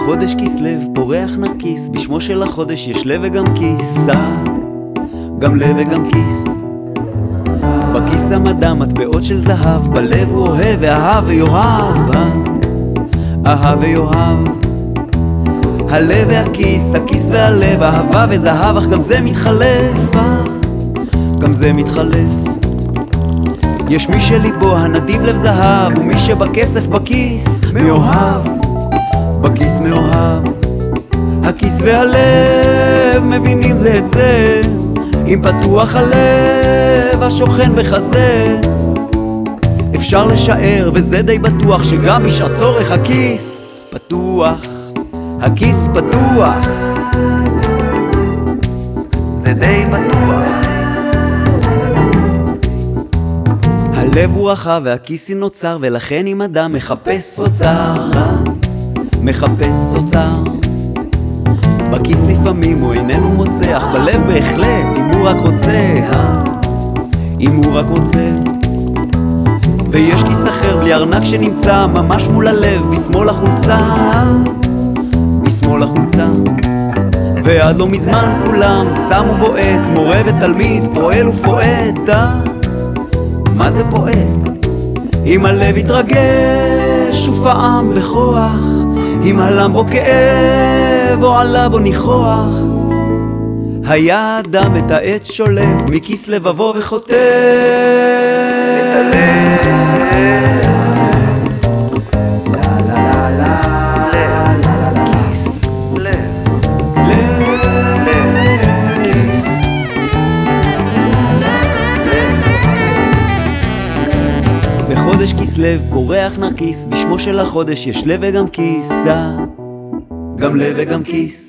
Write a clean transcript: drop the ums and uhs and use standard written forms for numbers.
בחודש כסלו פורח נרקיס, בשמו של החודש יש לב וגם כיס, גם לב וגם כיס. בכיס המדע מטבעות של זהב, בלב הוא אוהב ואהב ויאהב, אהב ויאהב. הלב והכיס, הכיס והלב, אהבה וזהב, אך גם זה מתחלף, גם זה מתחלף. יש מי שליבו הנדיב לב זהב, ומי שבכסף בכיס מאוהב, בכיס מאוהב. הכיס והלב מבינים זה את זה, אם פתוח הלב השוכן בחזה. אפשר לשער וזה די בטוח שגם בשעת צורך הכיס פתוח, הכיס פתוח, זה די בטוח. הלב הוא רחב והכיס נוצר, ולכן אם אדם מחפש אוצר, מחפש אוצר. בכיס לפעמים הוא איננו מוצא, אך בלב בהחלט אם הוא רק רוצה, אם הוא רק רוצה. ויש כיס אחר בלי ארנק שנמצא ממש מול הלב, בשמאל החולצה, בשמאל החולצה. ועד לא מזמן כולם שמו בו את מורה ותלמיד, פועל ופועט. מה זה פועט? אם הלב יתרגש ופעם בכוח, אם הלם בו כאב או עלה בו ניחוח, היה אדם את העט שולף מכיס לבבו וחוטף את הלב. בחודש כסלו פורח נרקיס, בשמו של החודש יש לב וגם כיס, גם לב וגם כיס.